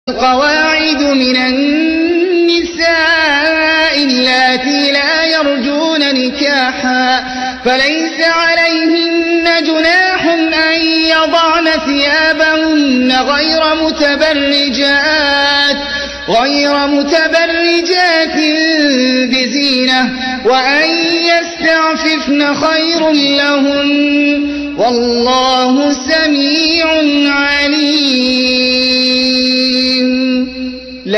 القواعد من النساء اللاتي لا يرجون نكاحا فليس عليهن جناح أن يضعن ثيابهن غير متبرجات بزينة وأن يستعففن خير لهن والله سميع عليم.